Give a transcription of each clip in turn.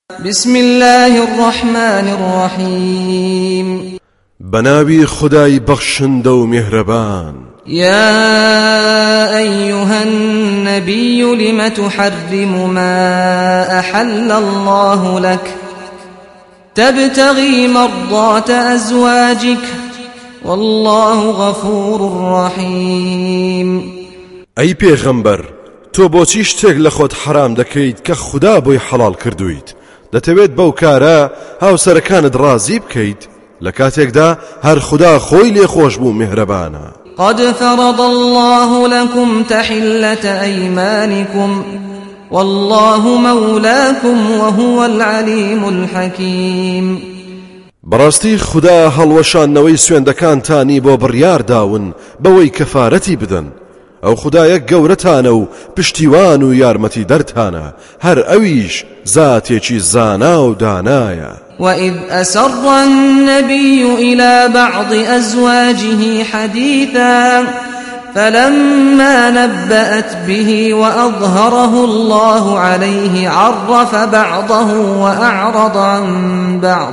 بسم الله الرحمن الرحيم بناوي خداي بخشندو مهربان يا أيها النبي لم تحرم ما أحل الله لك تبتغي مرضات أزواجك والله غفور رحيم أي پیغمبر تو بۆچی شتێک لە خۆت حرام دەکەیت کە خدا بۆی حەڵال کردویت دەتەوێت بەو کارە هاوسەرەکانت ڕازی بکەیت لە کاتێکدا هەر خدا خۆی لێ خۆش بوو میهرەبانە. قد فرض الله لكم تحلة أيمانكم والله مولاكم وهو العليم الحكيم. بەڕاستی خدا هەڵوەشانەوەی سوێندەکانتانی بۆ بڕیار داون بەوەی کەفارەتی بدەن ئەو خدایە گەورەتانە و پشتیوان و یارمەتی دەرتانە هەر ئەویش زاتێکی زانا و دانایە. وإذ أسر النبي إلى بعض أزواجه حديثا فلما نبأت به وأظهره الله عليه عرف بعضه وأعرض عن بعض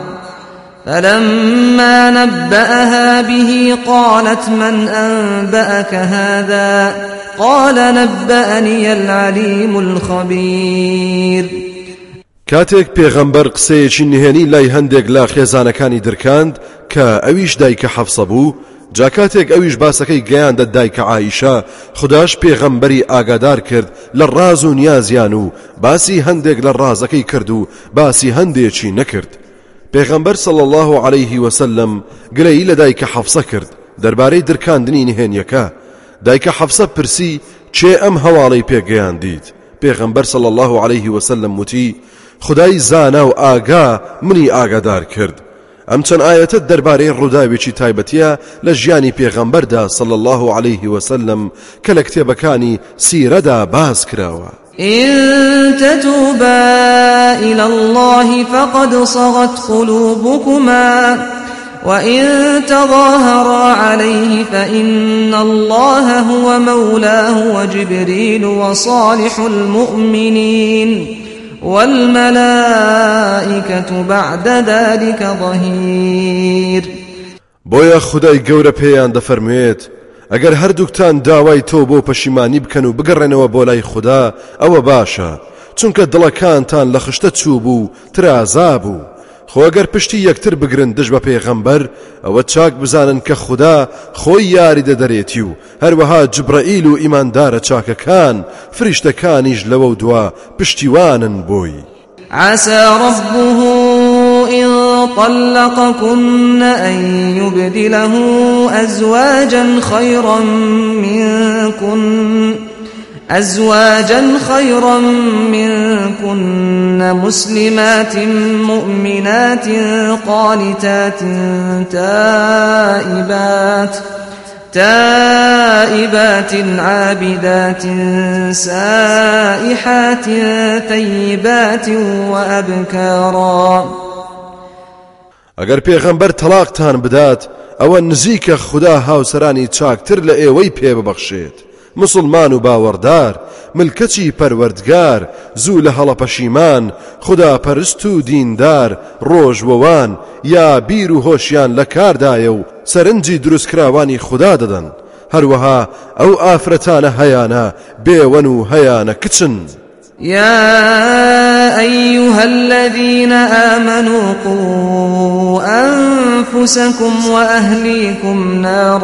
فلما نبأها به قالت من أنبأك هذا قال نبأني العليم الخبير. کاتێک پێغەمبەر قسەیەکی نهێنی لای هەندێک لە خێزانەکانی درکاند کە ئەویش دایکە حەفسە بوو جا کاتێک ئەویش باسەکەی گەیاندە دایکە عایشە خداش پێغەمبەری ئاگادار کرد لە ڕاز و نیازیان و باسی هەندێک لە ڕازەکەی کرد و باسی هەندێکی نەکرد. پێغەمبەر صلی الله عليه وسلم گلەیی لە دایکە حەفسە کرد دەربارەی درکاندنی نهێنیەکە. دایکە حەفسە پرسی چێ ئەم هەواڵەی پێگەیاندیت؟ پێغەمبەر صلی الله عليه وسلم وتی خدای زانا و ئاگا منی ئاگادار کرد. ئەم چەند ئاەتە دەربارەی ڕووداوێکی تایبەتیە لە ژیانی پێغەمبەردا صلی الله عليه وسلم کە لە کتێبەکانی سیرەدا باز کراوە. إن تتوبا إلى الله فقد صغت قلوبكما وإن تظاهرا عليه فإن الله هو مولاه وجبريل وصالح المؤمنين والملائكة بعد ذلك ظهير. بۆیە خدای گەورە پێیان دەفەرموێت ئەگەر هەردووکتان داوای تۆ بۆ پەشیمانی بکەن و بگەڕێنەوە بۆ لای خدا ئەوە باشە چونکە دڵەکانتان لە خشتە چوو بوو ترازا بوو. خۆ ئەگەر پشتی یەکتر بگرن دژ بە پێغەمبەر ئەوە چاک بزانن کە خدا خۆی یاری دەدەرێتی و هەروەها جبرائیل و ئیماندارە چاکەکان فریشتەکانیش لەوە و دوا پشتیوانن بۆی. عسى ربه إن طلقكن أن يبدله أزواجا خيرا منكن مسلمات مؤمنات قانتات تائبات عابدات سائحات ثيبات وأبكارا. ئەگەر پێغەمبەر تەلاقتان بدات ئەوە نزیکە خدا هاوسەرانی چاکتر لە ئێوەی پێ ببەخشێت مسلمان و باوەڕدار ملکەچی پەروەردگار زوو لە هەڵە پەشیمان خدا پەرست و دیندار ڕۆژوەوان یا بیر و هۆشیان لە کاردایە و سەرنجی دروستکراوانی خدا دەدەن هەروەها ئەو ئافرەتانە هەیانە بێوەن و هەیانە کچن. يا أيها الذين آمنوا قوا أنفسكم وأهليكم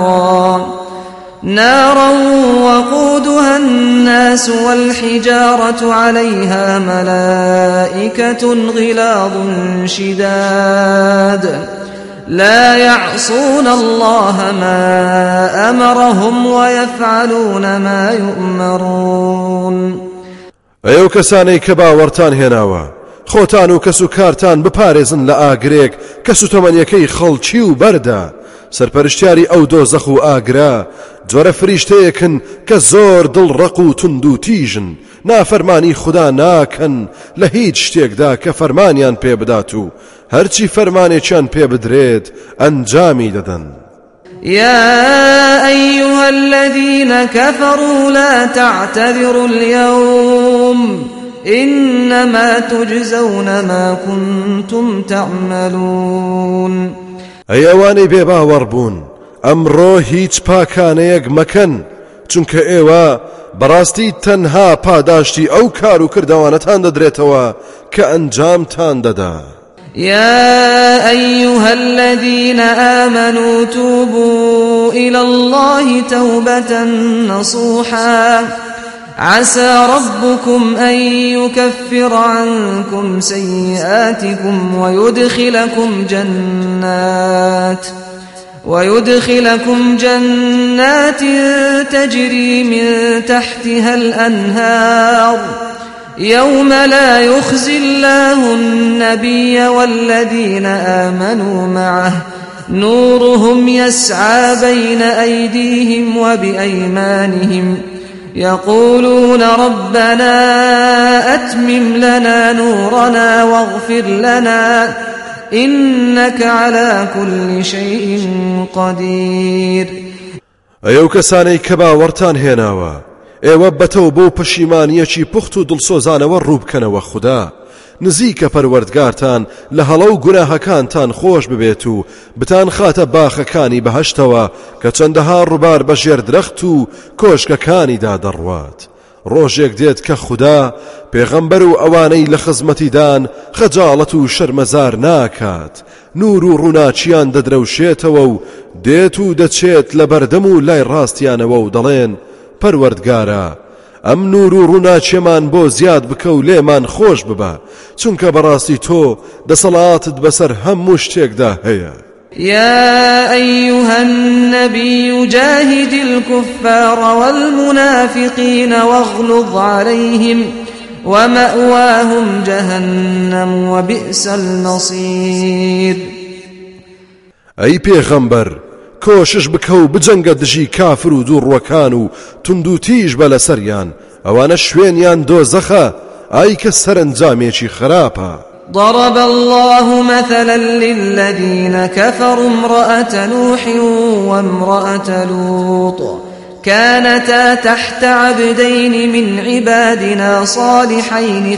نارا وقودها الناس والحجارة عليها ملائكة غلاظ شداد لا يعصون الله ما أمرهم ويفعلون ما يؤمرون. ئەو کەسانەی کە باوەڕتان هێناوە خۆتان و کەس و کارتان بپارێزن لە ئاگرێک کەس و تەمەنیەکەی خەڵکی و بەردا سەرپەرشتیاری ئەو دۆزەخ و ئاگرا جۆرە فریشتەیەکن کە زۆر دڵڕەق و تند و تیژن نافەرمانی خدا ناکەن لە هیچ شتێکدا کە فەرمانیان پێ بدات و هەرچی فەرمانێکیان پێ بدرێت ئەنجامی دەدەن. يا أيها الذين كفروا لا تعتذروا اليوم إنما تجزون ما كنتم تعملون. ئەی ئەوانەی بێباوەڕ بوون ئەمڕۆ هیچ پاکانەیەک مەکەن چونکە ئێوە بەڕاستی تەنها پاداشتی ئەو کار و کردەوانەتان دەدرێتەوە کە ئەنجامتان دەدا. يا أيها الذين آمنوا توبوا إلى الله توبة نصوحا عسى ربكم أن يكفر عنكم سيئاتكم ويدخلكم جنات تجري من تحتها الأنهار يوم لا يخزي الله النبي والذين آمنوا معه نورهم يسعى بين أيديهم وبأيمانهم يقولون ربنا أتمم لنا نورنا واغفر لنا إنك على كل شيء قدير. ئەو کەسانەی کە باوەڕتان هێناوە ئێوە بەتەو بۆ پەشیمانیەکی پوخت و دڵسۆزانەوە ڕووبکەنەوە خوددا نزیکە پەروەردگارتان لە هەڵە و گوناهەکانتان خۆش ببێت و بتان خاتە باخەکانی بەهەشتەوە کە چەندەها ڕووبار بەژێر درەخت و کۆشکەکانیدا دەڕوات. ڕۆژێک دێت کە خوددا پێغەمبەر و ئەوانەی لە خزمەتیدان خەجاڵەت و شەرمەزار ناکات، نور و ڕووناچیان دەدرەوشێتەوە و دێت و دەچێت لە بەردەم و لای ڕاستیانەوە و دەڵێن پەروەردگارە ئەم نور و ڕووناچیمان بۆ زیاد بکە و لێمان خۆش ببە چونکە بەڕاستی تۆ دەسەڵاتت بەسەر هەموو شتێکدا هەیە. يا أيها النبي جاهد الكفار والمنافقين واغلظ عليهم ومأواهم جهنم وبئس المصير. أي پیغمبر کۆشش بکە و بجەنگە دژی کافر و دووڕوەکان و تند و تیژ بە لەسەریان ئەوانە شوێنیان دۆزەخە ئای کە سەرنجامێکی خراپە. ضرب الله مثلا للذين كفروا امرأة نوح وامرأة لوط كانتا تحت عبدين من عبادنا صالحين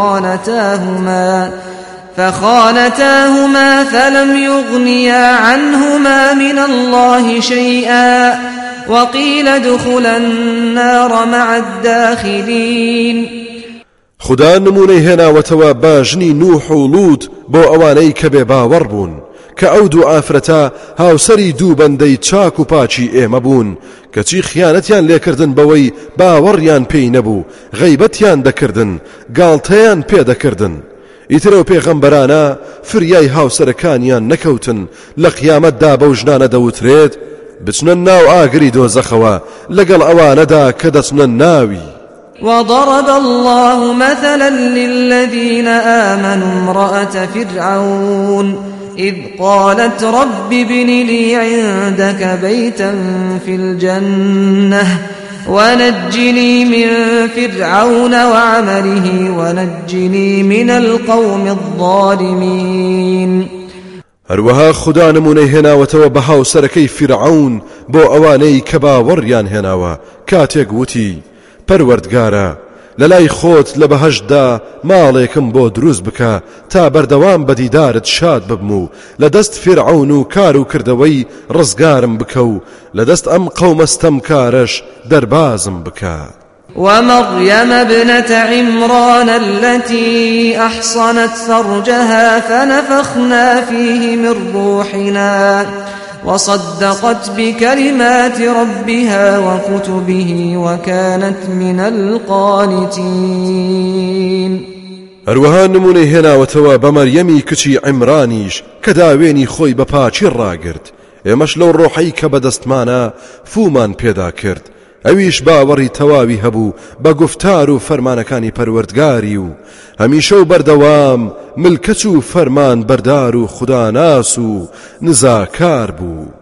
فخانتاهما فلم يغنيا عنهما من الله شيئا وقيل ادخلا النار مع الداخلين. خدا نمونەی هێناوەتەوە بە ژنی نوح و لوط بۆ ئەوانەی کە بێباوەڕ بوون کە ئەو دوو ئافرەتە هاوسەری دوو بەندەی چاک و پاچی ئێمە بوون کەچی خیانەتیان لێکردن بەوەی باوەڕیان پێی نەبوو، غەیبەتیان دەکردن، گاڵتەیان پێدەکردن. ئیترەوە پێغەمبەرانە فریای هاوسەرەکانیان نەکەوتن لە قیامەتدا بەو ژنانە دەوترێت بچنە ناو ئاگری دۆزەخەوە لەگەڵ ئەوانەدا کە دەچنە ناوی. وضرب الله مثلا للذين آمنوا امرأة فرعون إذ قالت رب ابن لي عندك بيتا في الجنة ونجني من فرعون وعمله ونجني من القوم الظالمين. هەروەها خدا نمونەی هێناوەتەوە بە هاوسەرەکەی فرعون بۆ ئەوانەی کە باوەڕیان هێناوە کاتێک وتی پەروەردگارە لەلای خۆت لە بەهەشتدا ماڵێکم بۆ دروست بکە تا بەردەوام بە دیدارت شاد ببم و لە دەست فرعون و کار و کردەوەی ڕزگارم بکە و لە دەست ئەم قەومەستەمکارەش دەربازم بکە. ومريم ابنة عمران التي أحصنت فرجها فنفخنا فيه من روحنا وصدقت بكلمات ربها وكتبه وكانت من القانتين. هەروەها نمونەی هێناوەتەوە بە مەریەمی کچی عیمرانیش کە داوێنی خۆی بە پاچی ڕاگرت، ئێمەش لەو ڕۆحەی کە بەدەستمانە فومان پێدا کرد، ئەویش باوەڕی تەواوی هەبوو بە گفتار و فەرمانەکانی پەروەردگاری و هەمیشە و بەردەوام ملکەچ و فەرمان بەردار و خوداناس و نزاکار بوو.